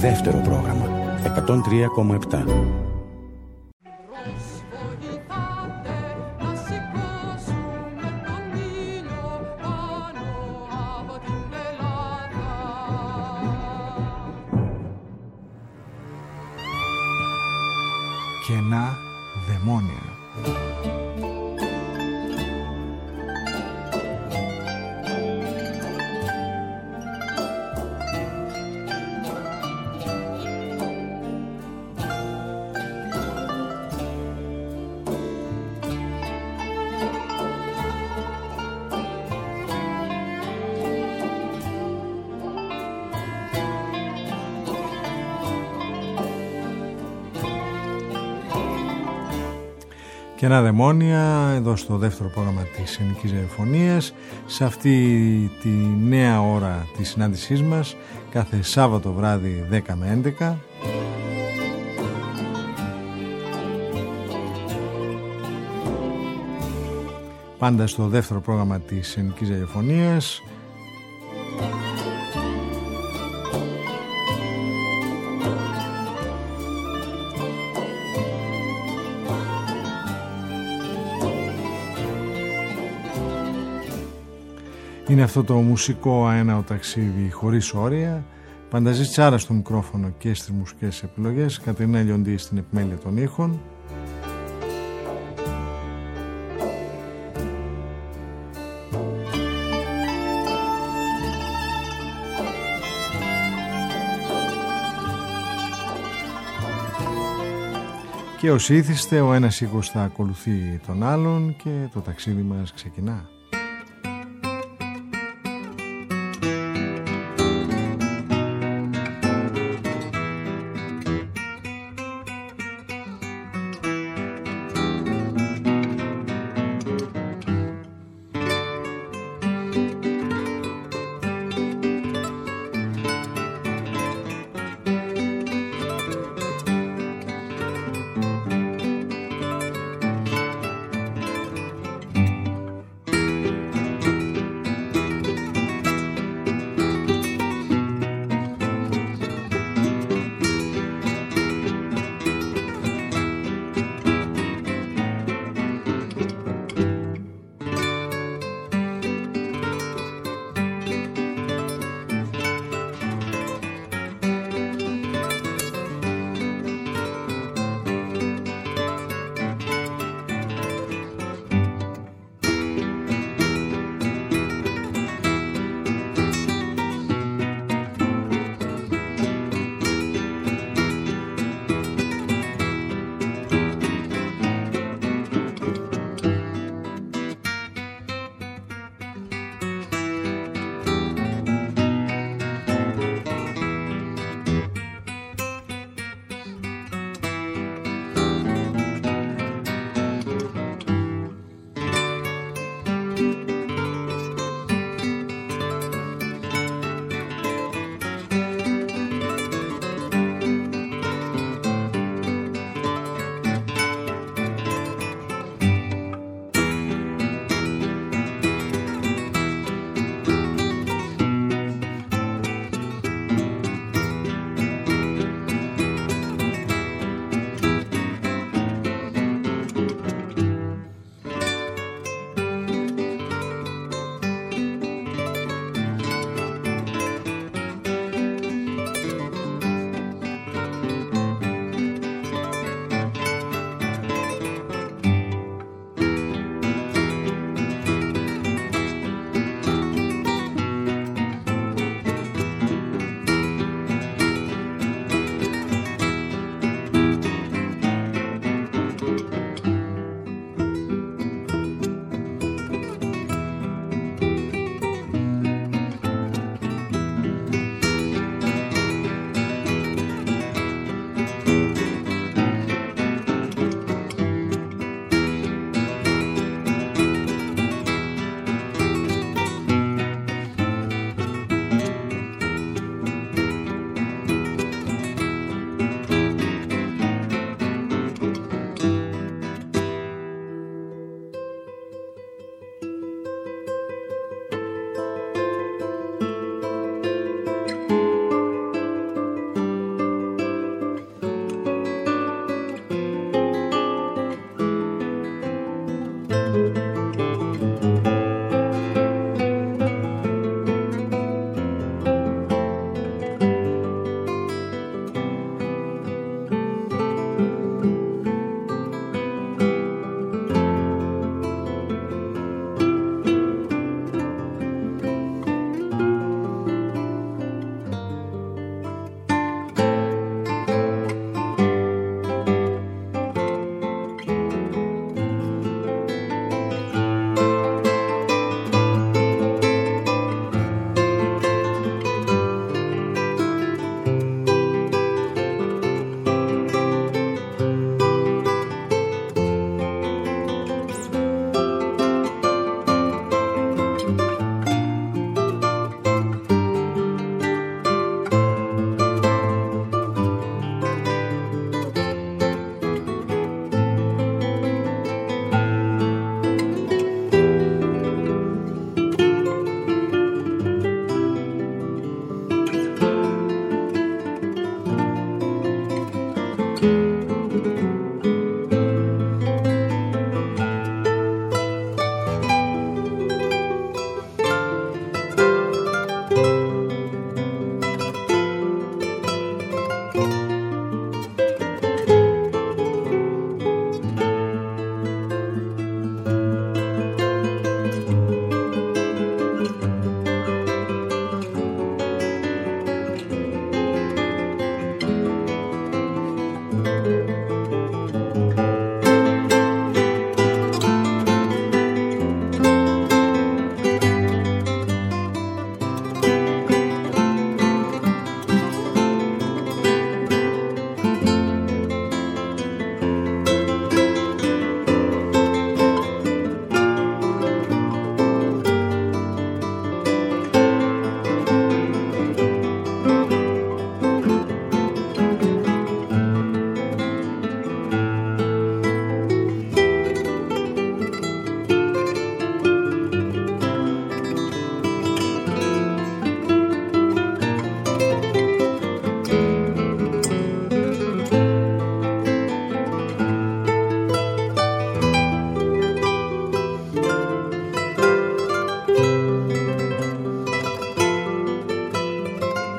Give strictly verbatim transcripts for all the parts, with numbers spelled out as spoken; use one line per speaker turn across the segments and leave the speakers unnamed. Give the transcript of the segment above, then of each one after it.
Δεύτερο πρόγραμμα εκατόν τρία κόμμα επτά.
Κενά δαιμόνια. Κενά δαιμόνια, εδώ στο δεύτερο πρόγραμμα της Ελληνικής Ραδιοφωνίας, σε αυτή τη νέα ώρα της συνάντησής μας, κάθε Σάββατο βράδυ δέκα με έντεκα. Πάντα στο δεύτερο πρόγραμμα της Ελληνικής Ραδιοφωνίας. Είναι αυτό το μουσικό αέναο ταξίδι χωρίς όρια. Πανταζή Τσάρα στο μικρόφωνο και στις μουσικές επιλογές. Κατερίνα Λιοντή στην επιμέλεια των ήχων. Και ως ήθιστε, ο ένας ήχος θα ακολουθεί τον άλλον και το ταξίδι μας ξεκινά.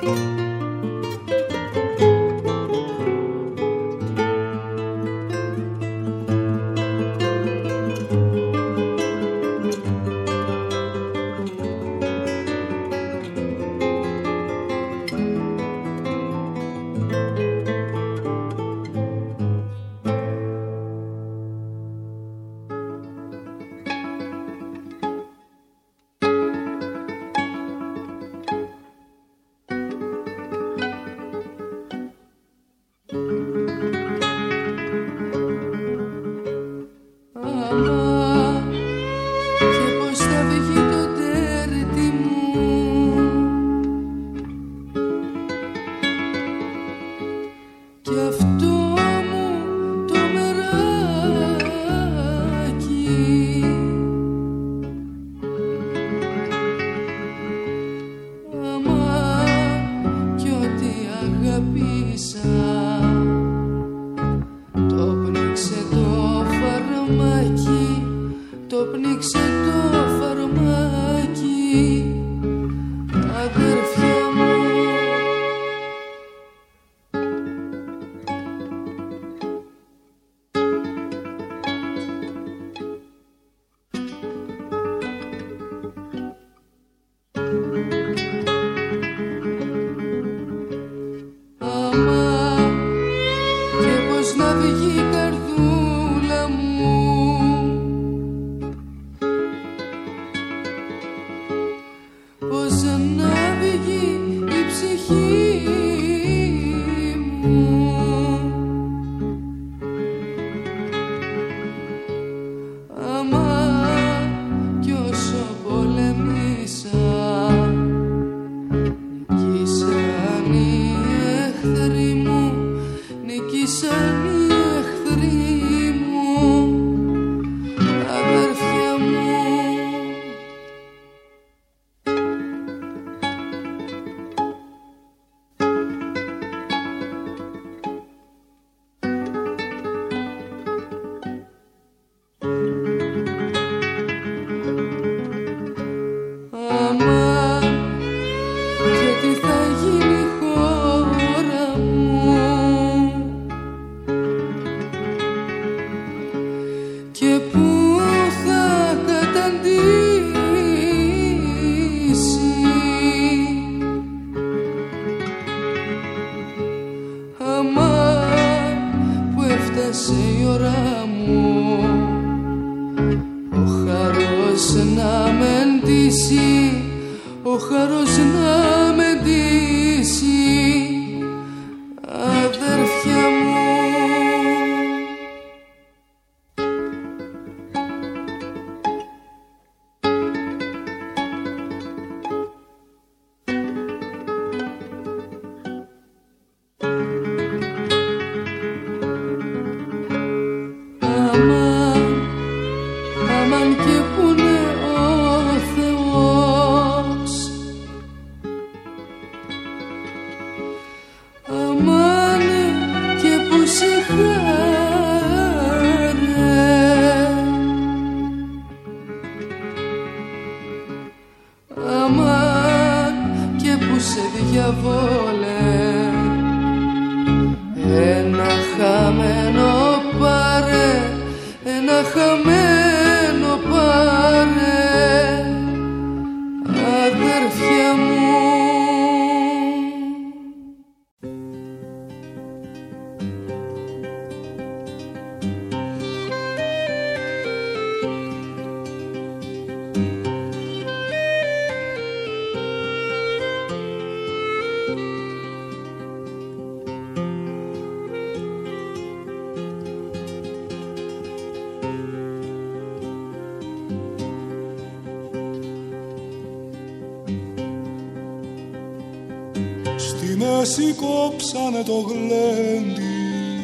Κόψανε το γλέντι,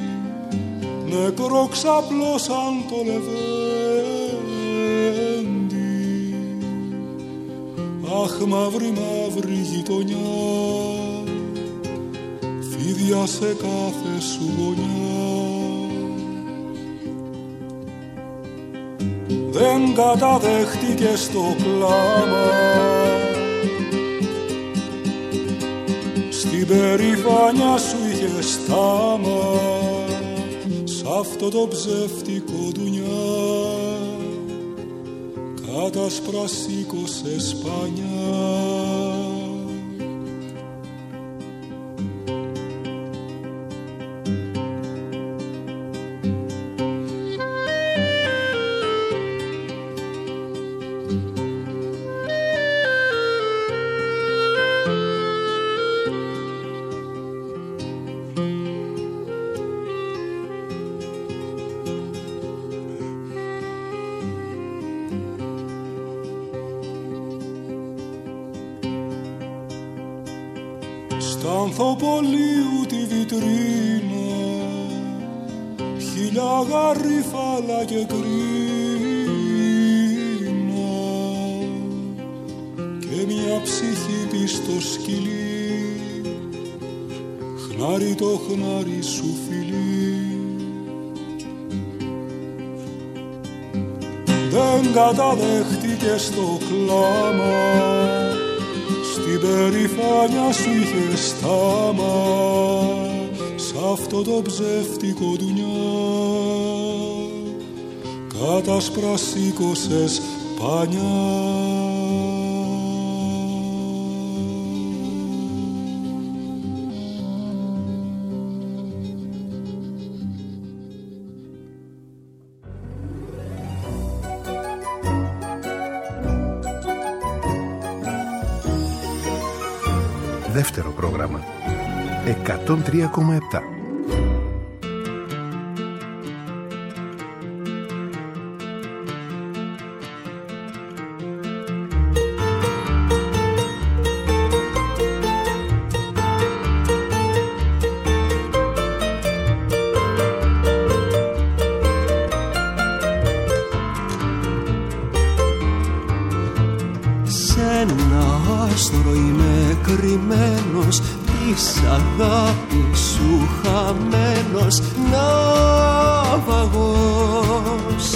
νεκρό ξαπλώσαν το λεβέντι. Αχ, μαύρη μαύρη γειτονιά, φίδια σε κάθε σου γωνιά. Δεν καταδέχτηκες το κλάμα, στην περηφάνια σου είχε στάμα, σ' αυτό το ψεύτικο δουνιά κάτασπρα σήκωσε σπανιά. Στ' ανθοπολίου τη βιτρίνα χίλια γαρίφαλα και κρίνα και μια ψυχή της στο σκυλί, χνάρι το χνάρι σου φιλί. Δεν καταδέχτηκες το κλάμα, στην περηφάνια σου είχε στάμα, σ' αυτό το ψεύτικο δουνιά κάτασπρα σήκωσες πανιά.
Δεύτερο πρόγραμμα εκατόν τρία κόμμα επτά.
Της αγάπης σου χαμένος ναυαγός,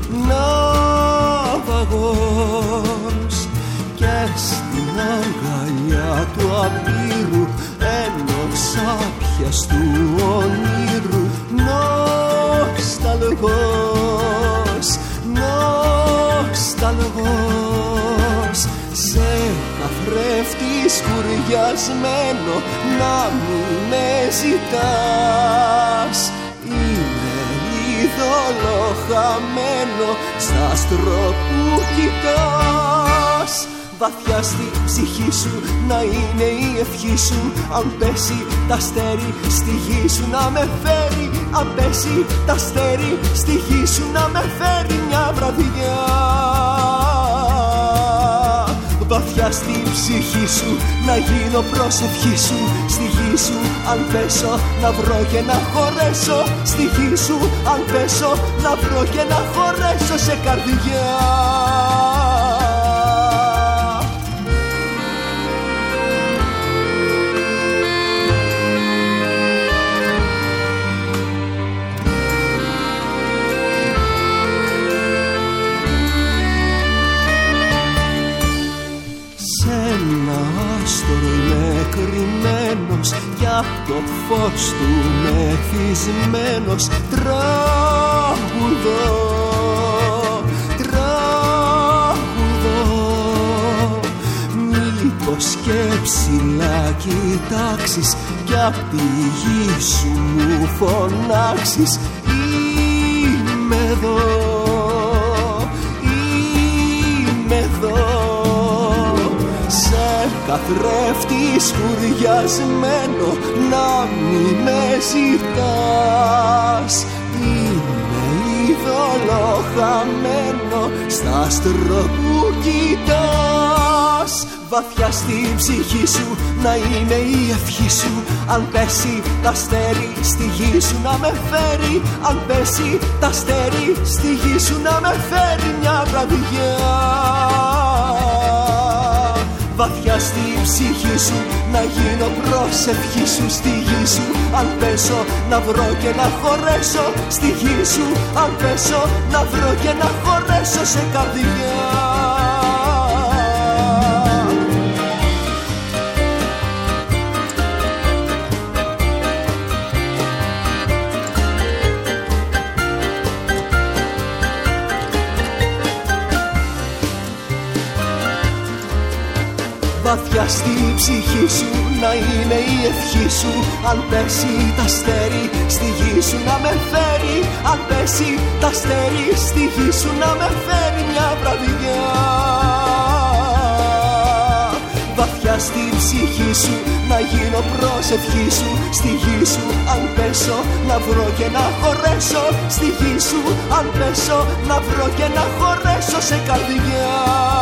ναυαγός, και στην αγκαλιά του απείρου ενός άπιαστου ονείρου νοσταλγός, νοσταλγός, σε καθρέφτη σκουριασμένο να μην με ζητάς. Είναι είδωλο χαμένο στα άστρο που κοιτάς. Βαθιά στη ψυχή σου να είναι η ευχή σου, αν πέσει τ' αστέρι στη γη σου να με φέρει, αν πέσει τ' αστέρι στη γη σου να με φέρει μια βραδιά. Βαθιά στη ψυχή σου να γίνω προσευχή σου, στη γη σου αν πέσω να βρω και να χωρέσω, στη γη σου αν πέσω να βρω και να χωρέσω σε καρδιά. Κρυμμένος κι απ' το φως του μεθυσμένος τραγουδώ, τραγουδώ. Μήπως και ψηλά κοιτάξεις κι απ' τη γη σου μου φωνάξεις, είμαι εδώ, είμαι εδώ. Καθρέφτη σκουριασμένο να μη με ζητάς. Είναι είδωλο χαμένο στα άστρο που κοιτάς. Βαθιά στη ψυχή σου να είναι η ευχή σου, αν πέσει τ' αστέρι στη γη σου να με φέρει, αν πέσει τ' αστέρι στη γη σου να με φέρει μια βραδιά. Βαθιά στη ψυχή σου να γίνω προσευχή σου, στη γη σου αν πέσω να βρω και να χωρέσω, στη γη σου αν πέσω να βρω και να χωρέσω σε καρδιά. βαθιά στη ψυχή σου να είναι η ευχή σου. Αν πέσει τ' αστέρι στη γη σου να με φέρει. Αν πέσει τ' αστέρι στη γη σου να με φέρει μια βραδιά. Βαθιά στη ψυχή σου να γίνω προσευχή σου. Στη γη σου αν πέσω να βρω και να χωρέσω. Στη γη σου αν πέσω να βρω και να χωρέσω σε καρδιά.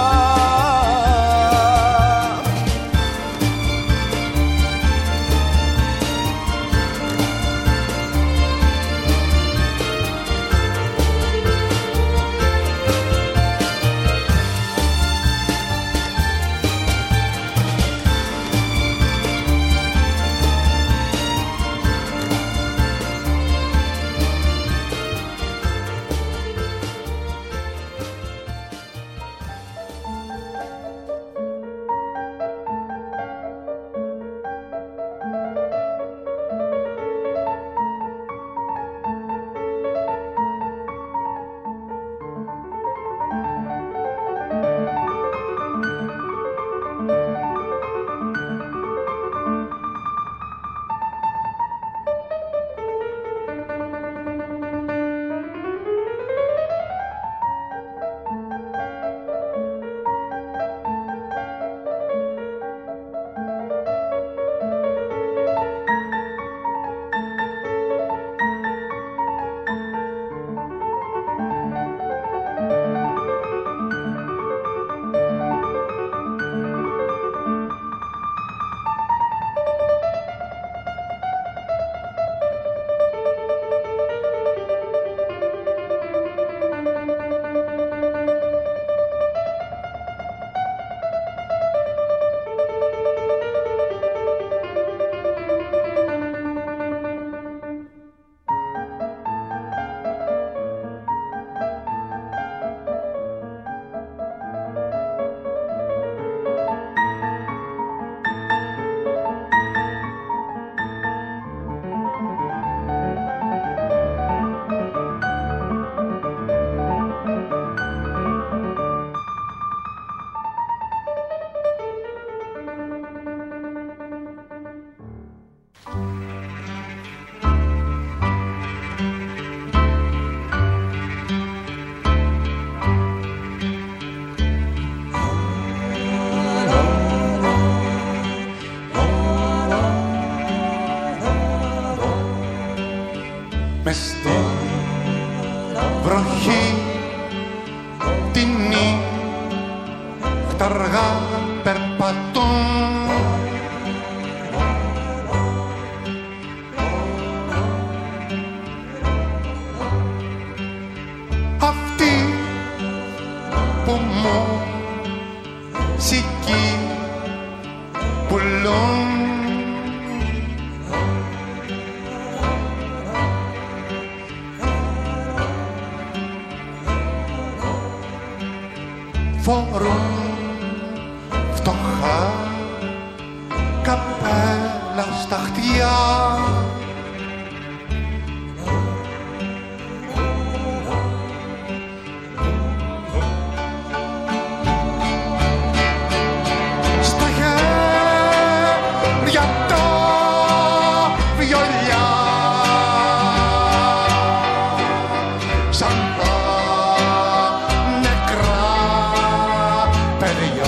Μες στη βροχή τη νύχτα αργά περπατούν. Αυτοί που μου σηκή πουλούν. Φορούν φτωχά καπέλα στα χτιά. Στα χέρια τα βιολιά σαν τα νεκρά παιδιά.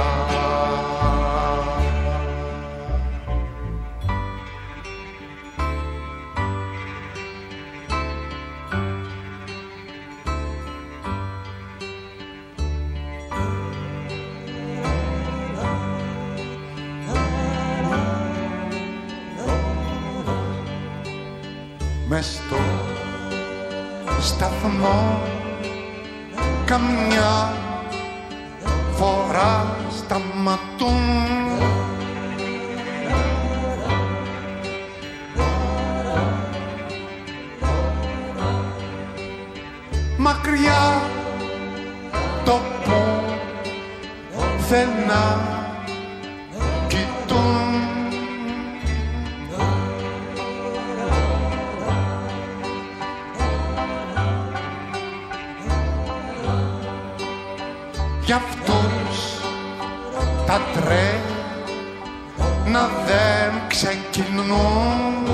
Μες στο σταθμό καμιά φορά σταματούν. Μακριά το πουθενά κοιτούν. Κι αυτούς τα τρέλα
δεν ξεκινούν.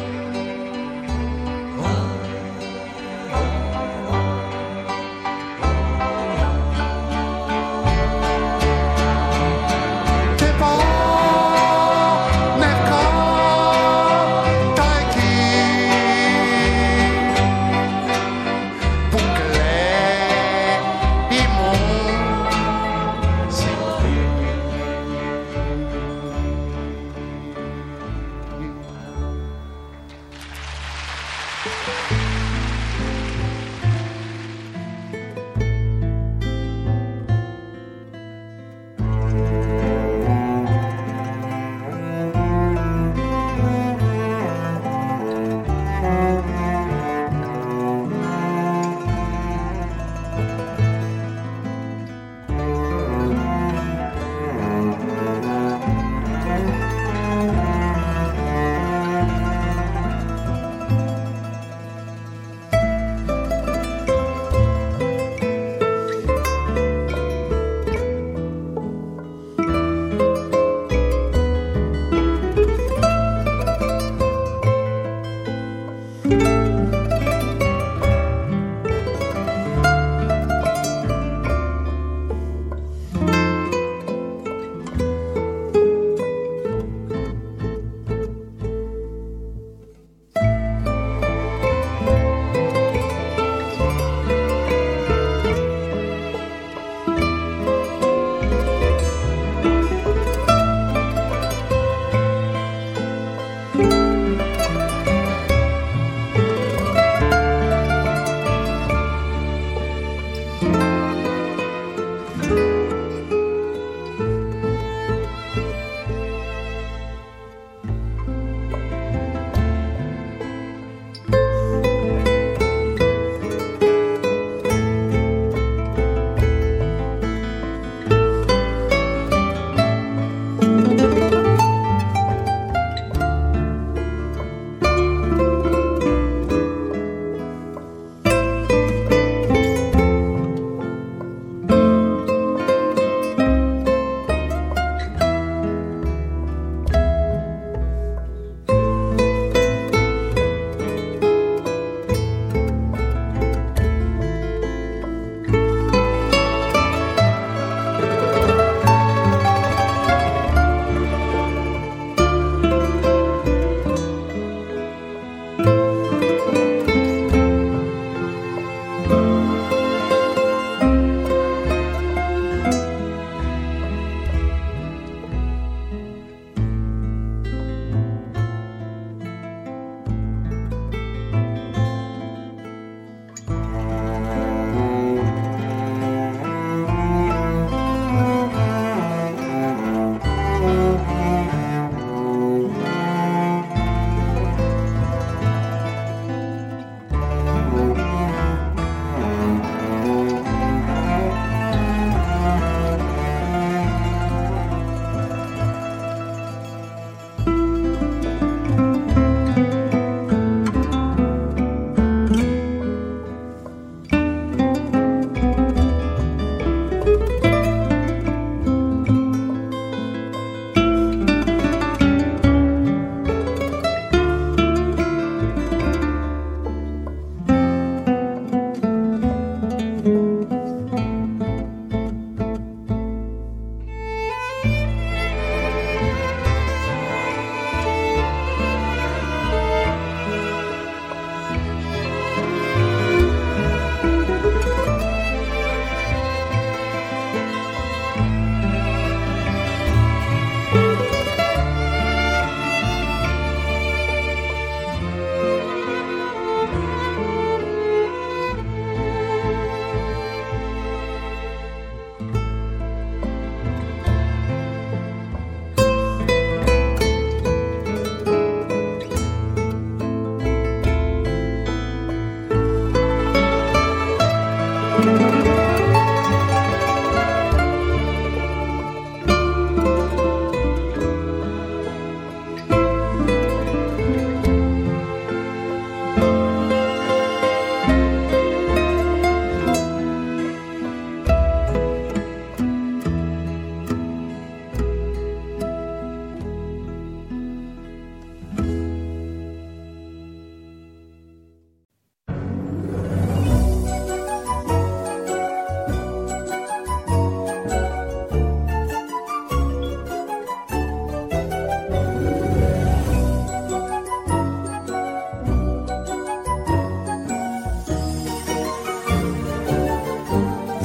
Και πόνευκα τα εκεί που κλαίει μου.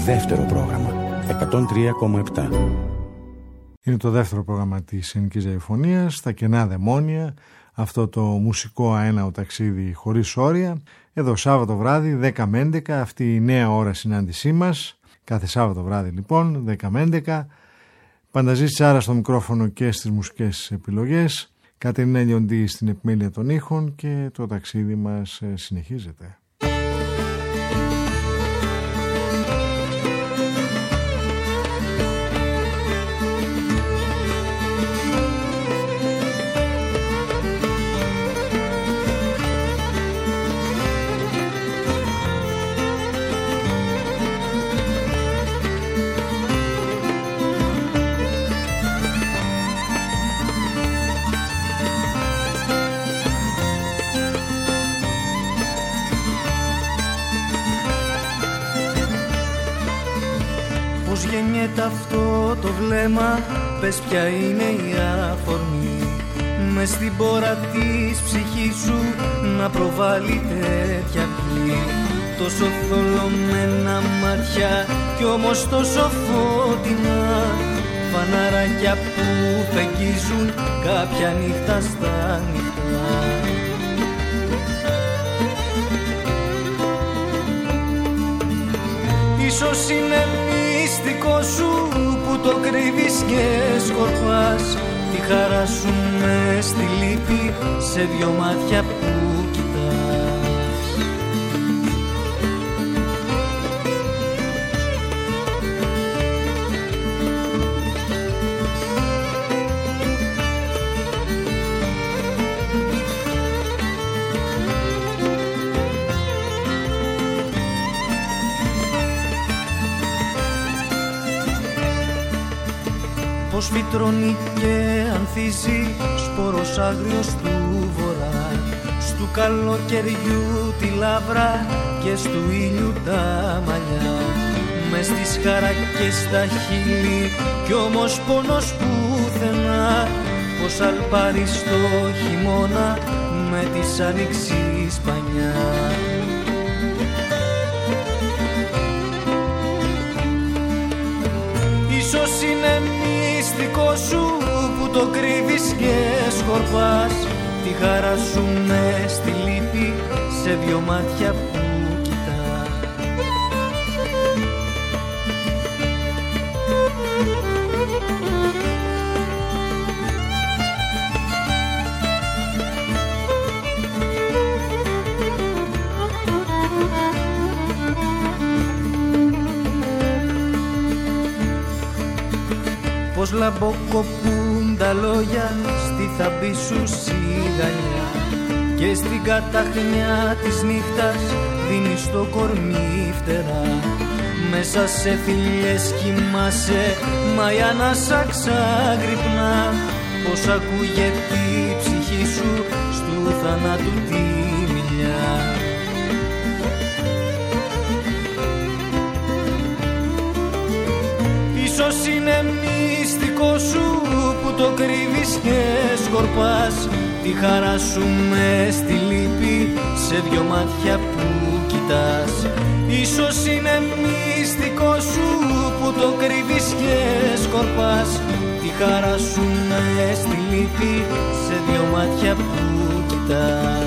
Δεύτερο πρόγραμμα εκατόν τρία κόμμα επτά.
Είναι το δεύτερο πρόγραμμα της Ελληνικής Ραδιοφωνίας, στα κενά δαιμόνια, αυτό το μουσικό αέναο ταξίδι χωρίς όρια. Εδώ Σάββατο βράδυ δέκα με έντεκα, αυτή η νέα ώρα συνάντησή μας. Κάθε Σάββατο βράδυ λοιπόν δέκα με έντεκα. Πανταζής Τσάρα στο μικρόφωνο και στις μουσικές επιλογές. Κατερίνα Λιοντή στην επιμέλεια των ήχων και το ταξίδι μας συνεχίζεται.
Γεννιέται αυτό το βλέμμα, πες ποια είναι η αφορμή μες στην πόρα της ψυχής σου να προβάλλει τέτοια αυγή. Τόσο θολωμένα μάτια κι όμως τόσο φωτεινά, φαναράκια που φεγγίζουν κάποια νύχτα στα νυχτά. Ίσως είναι μυστικό σου που το κρύβεις και σκορπάς τη χαρά σου μες στη λύπη σε δυο μάτια που κοιτάς. Πως φυτρώνει και ανθίζει σπόρος άγριος του βορρά, στου καλοκαιριού τη λαύρα και στου ήλιου τα μαλλιά, μες στις χαρακές τα χείλη κι όμως πόνος πουθενά, πως αλπάρει στο χειμώνα με της άνοιξης πανιά. Ίσως είναι μυστικό σου που το κρύβεις και σκορπάς τη χαρά σου μες στη λύπη σε δυο μάτια που κοιτάς. Πως λαμποκοπούν τα λόγια στη θαμπή σου σιγαλιά και στην καταχνιά της νύχτας δίνεις το κορμί φτερά. Μέσα σε θηλιές κοιμάσαι μα η ανάσα ξαγρυπνά, πως ακούγεται η ψυχή σου στου θανάτου τη μιλιά. Ίσως είναι μυστικό σου που το κρύβεις και σκορπάς τη χαρά σου μες στη λύπη σε δυο μάτια που κοιτάς. Ίσως είναι μυστικό σου που το κρύβεις και σκορπάς τη χαρά σου μες στη λύπη σε δυο μάτια που κοιτάς.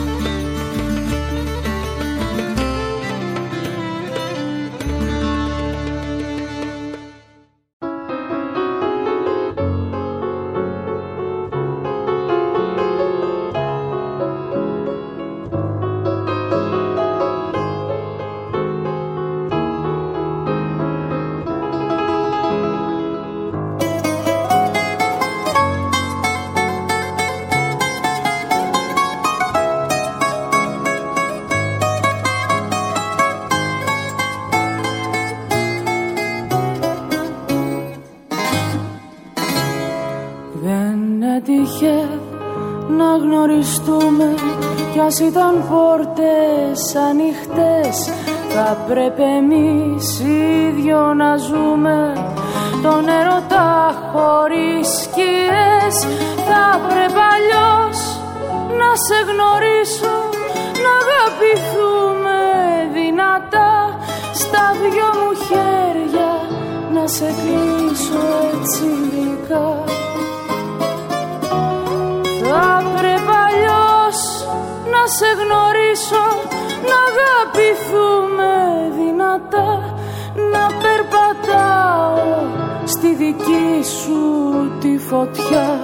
Ας ήταν πόρτες ανοιχτές, θα πρέπει εμείς οι δυο να ζούμε τον έρωτα χωρίς σκιές. Θα πρέπει αλλιώς να σε γνωρίσω, να αγαπηθούμε δυνατά στα δυο μου χέρια να σε κλείσω έτσι γλυκά. Θα πρέπει αλλιώς να σε γνωρίσω, να αγαπηθούμε δυνατά, να περπατάω στη δική σου τη φωτιά.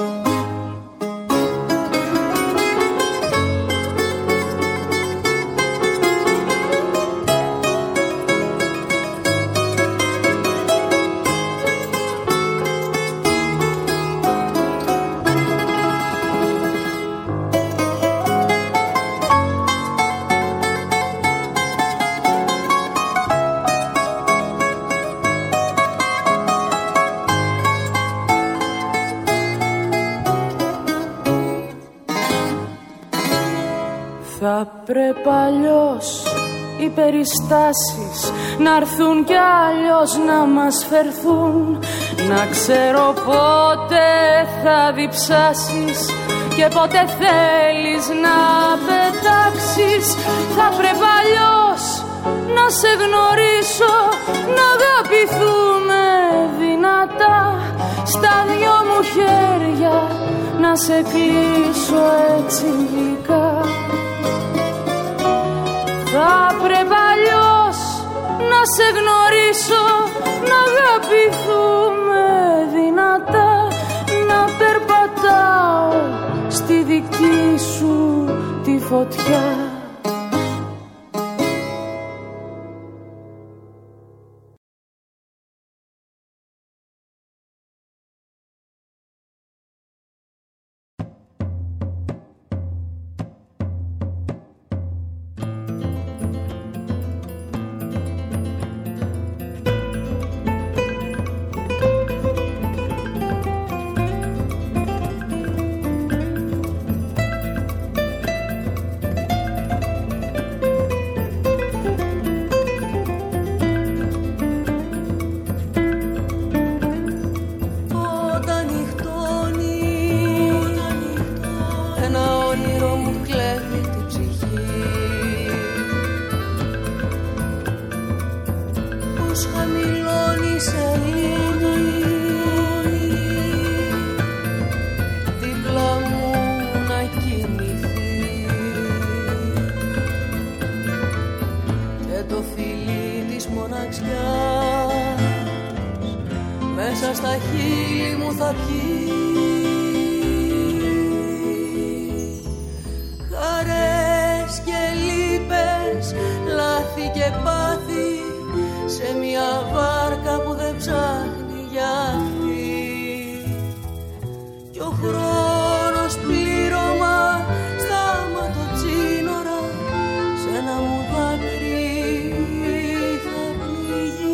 Θα πρέπει αλλιώς οι περιστάσεις να έρθουν κι αλλιώς να μας φερθούν. Να ξέρω πότε θα διψάσεις και πότε θέλεις να πετάξεις. Θα πρέπει αλλιώς να σε γνωρίσω, να αγαπηθούμε δυνατά, στα δυο μου χέρια να σε κλείσω έτσι γλυκά. Θα πρέπει αλλιώς να σε γνωρίσω, να αγαπηθούμε δυνατά, να περπατάω στη δική σου τη φωτιά.
Μέσα στα χείλη μου θα πιει χαρές και λύπες, λάθη και πάθη, σε μια βάρκα που δεν ψάχνει για αυτή. Κι ο χρόνος πλήρωμα στάμα το τσίνορα, σε ένα μου δάκρυ θα πνιγεί.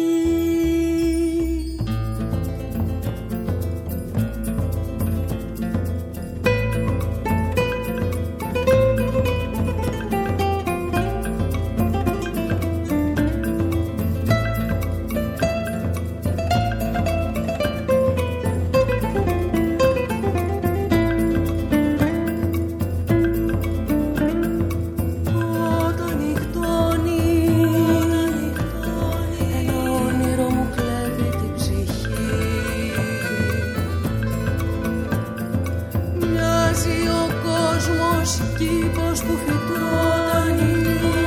Κήπος που φυτρώνει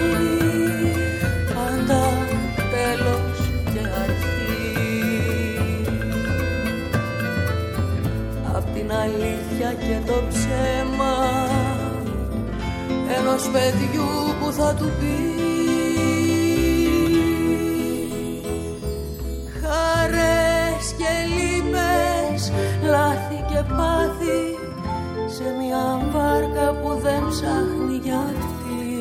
πάντα τέλος και αρχή. Απ' την αλήθεια και το ψέμα ενός παιδιού που θα του πει χαρές και λύπες, λάθη και πάθη, σε μια βάρκα που δεν ψάχνει για αυτή.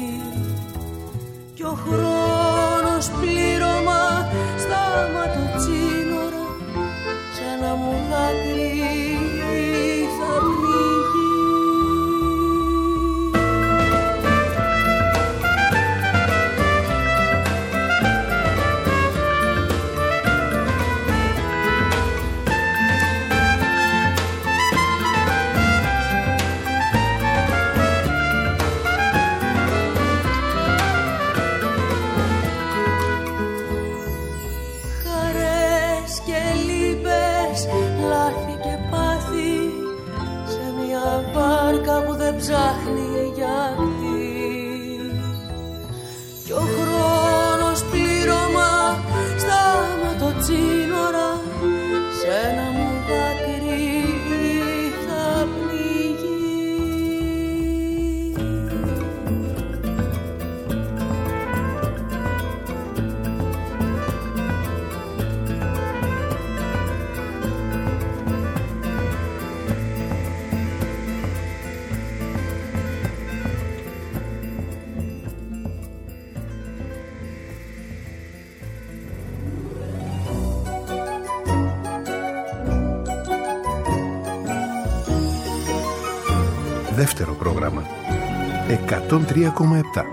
Κι ο χρόνος πλήρωμα στάμα το τσίνορα, σε ένα μου δάκρυ θα πνιγεί. δεν ψάχνει γιαχτή κι ο χρόνος πλήρωμα στα ματοτσίνορα σ' ένα μου δάκρυ θα πνιγεί.
Δεύτερο πρόγραμμα εκατόν τρία κόμμα επτά.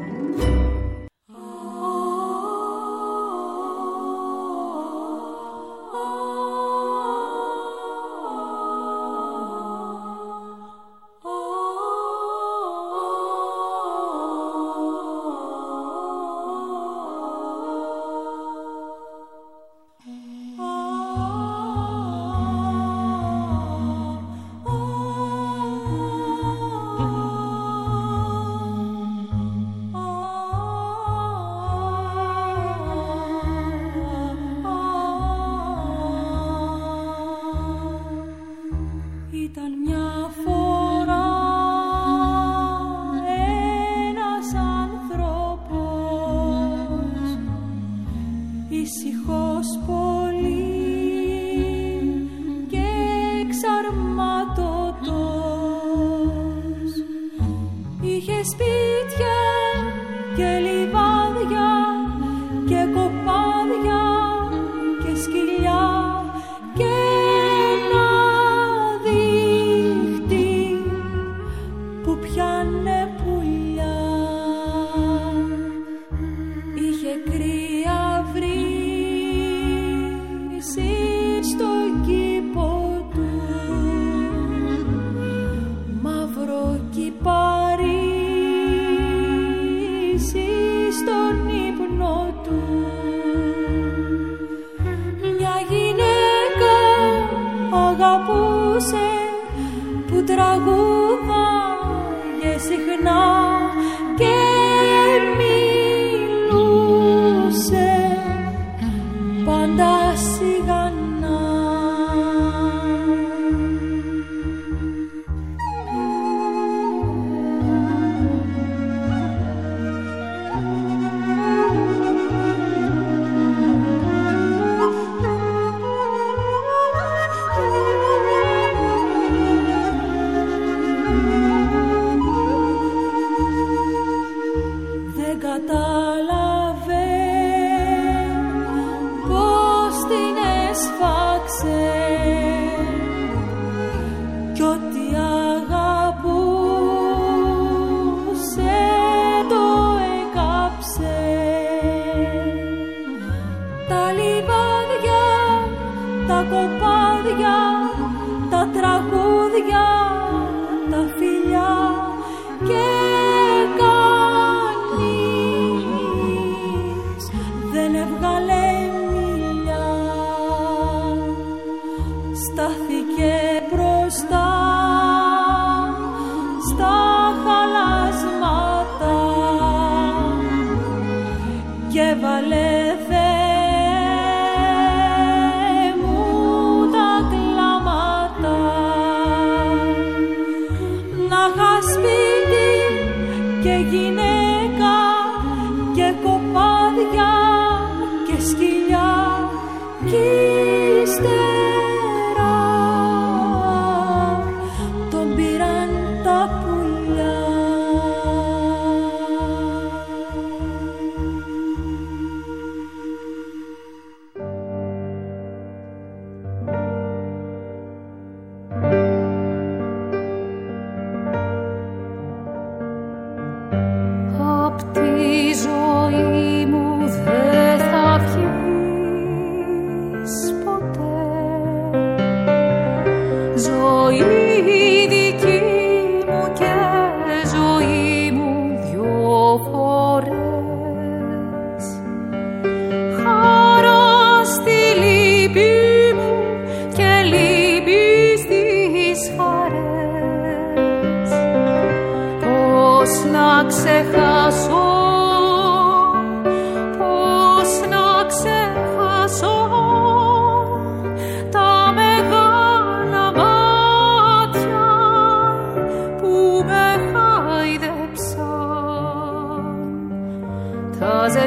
Απ' τη ζωή μου δεν θα βγεις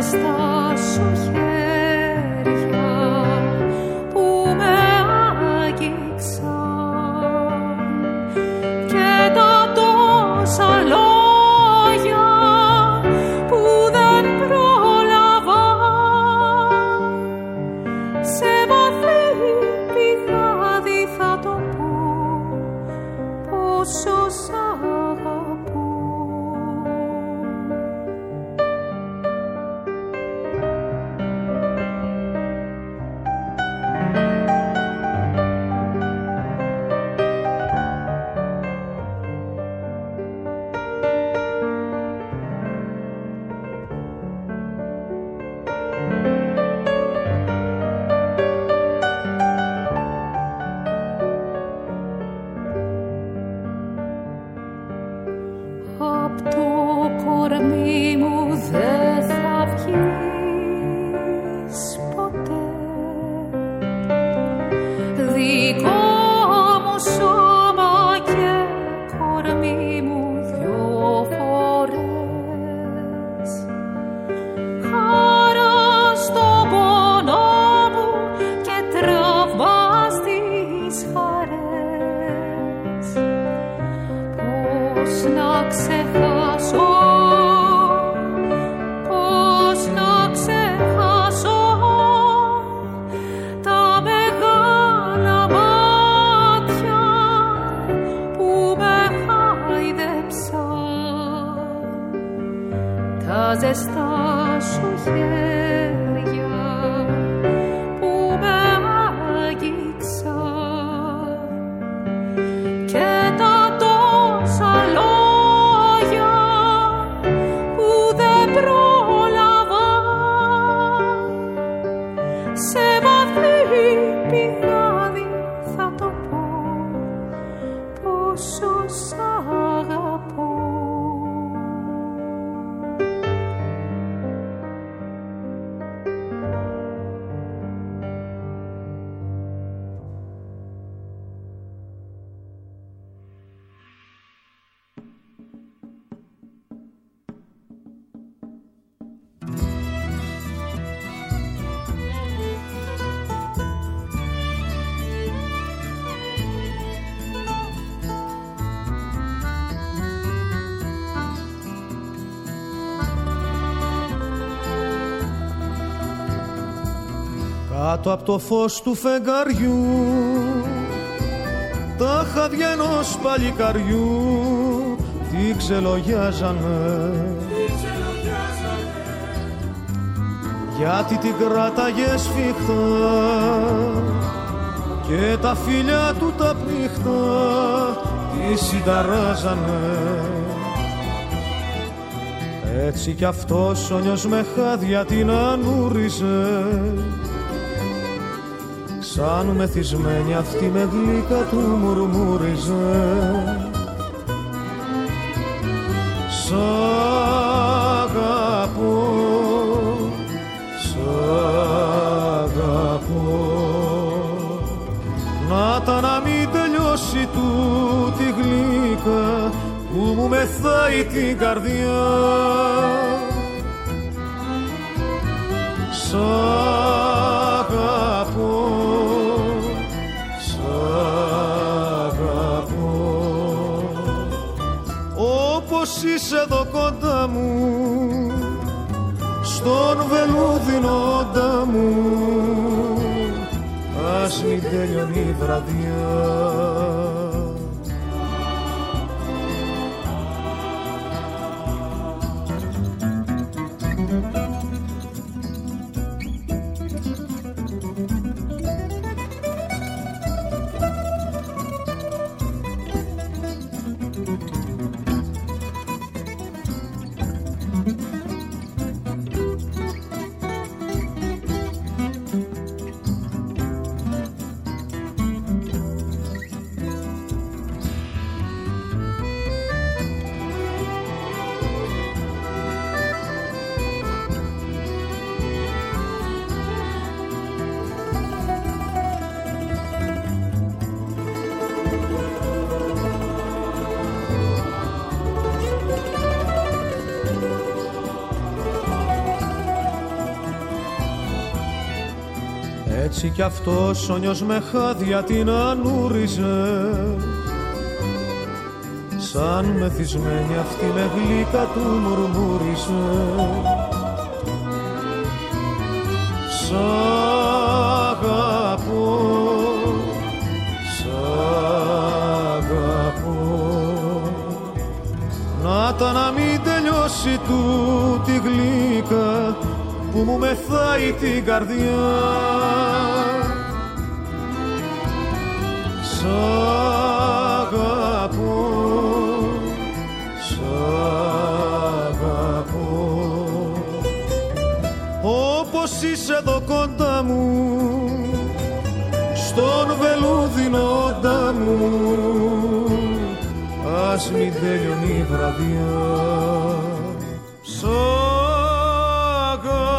ζεστά σου χέρια που με άγγιξαν και τα τόσα λόγια που δεν πρόλαβα σε βαθύ πηγάδι θα το πω πόσο σ' αγαπώ. Απ' το κορμί μου δεν θα βγεις ποτέ, δικό μου σώμα και κορμί μου δυο φορές. Χαρά στον πόνο μου και τραύμα στις χαρές. Πώς να ξεχάσω, πώς να ξεχάσω τα μεγάλα μάτια που με χάιδεψαν, τα ζεστά σου χέρια που με άγγιξαν και τα τόσα λόγια που δεν πρόλαβα σε βαθύ πηγάδι θα το πω πόσο σ' αγαπώ.
Κάτω από το φως του φεγγαριού τα χάδια ενός παλικαριού τι ξελογιάζανε, γιατί την κράταγε σφιχτά και τα φίλια του τα πνίχτα τη συνταράζανε. Έτσι κι αυτός όνιος με χάδια την ανούριζε, σαν μεθυσμένη αυτή με γλύκα του μουρμούριζε. Σ' αγαπώ, σ' αγαπώ, να τα να μην τελειώσει τούτη γλύκα που μου μεθάει την καρδιά. Σ' αγαπώ, σ' αγαπώ, όπως είσαι εδώ κοντά μου στον βελούδινο όντα μου, ας μην τελειώνει η βραδιά.
Έτσι κι αυτός ο νιός με χάδια την ανούριζε, σαν μεθυσμένη αυτή με γλύκα του μουρμούριζε. Σ' αγαπώ, σ' αγαπώ, να τα να μην τελειώσει τούτη γλύκα που μου μεθάει την καρδιά. Σ' αγαπώ, σ' αγαπώ, όπως είσαι εδώ κοντά μου, στον βελούδινο όντα μου, ας μην τελειώνει η βραδιά. Σ' αγαπώ.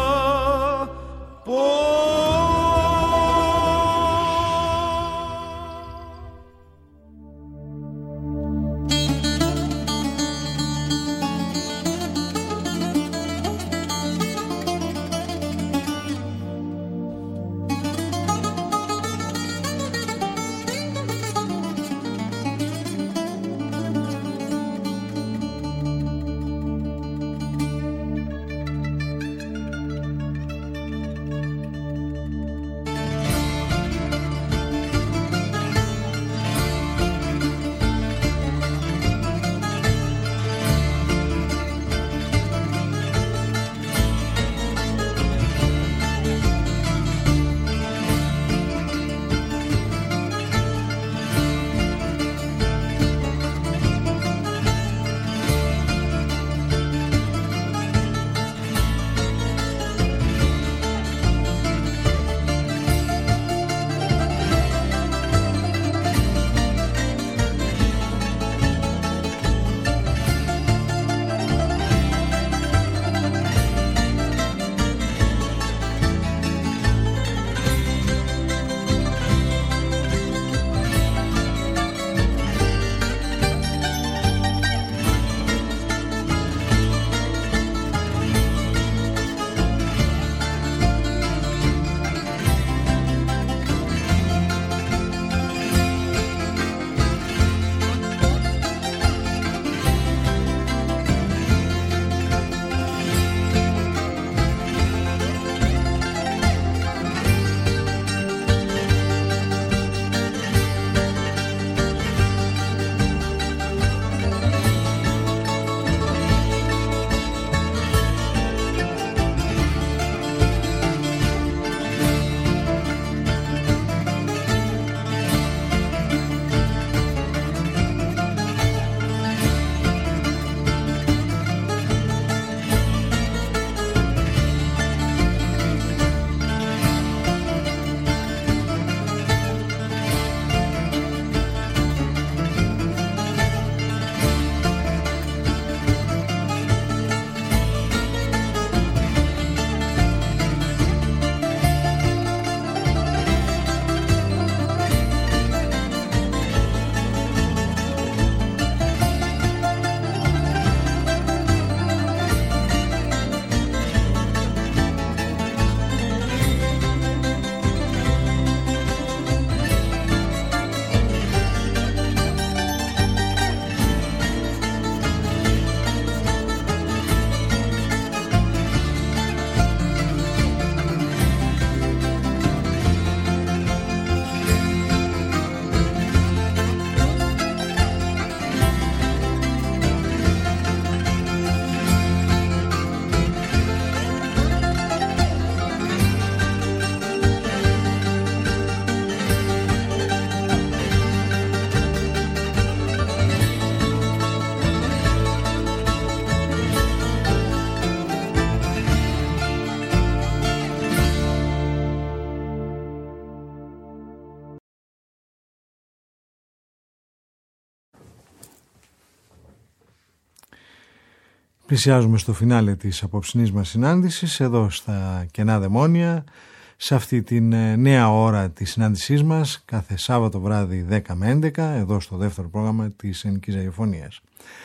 Πλησιάζουμε στο φινάλε της απόψινής μας συνάντησης εδώ στα Κενά Δαιμόνια, σε αυτή την νέα ώρα της συνάντησής μας κάθε Σάββατο βράδυ δέκα με έντεκα εδώ στο δεύτερο πρόγραμμα της Ελληνικής Ραδιοφωνίας.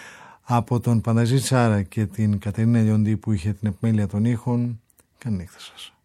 Από τον Πανταζή Τσάρα και την Κατερίνα Λιοντή που είχε την επιμέλεια των ήχων, καλή νύχτα σας.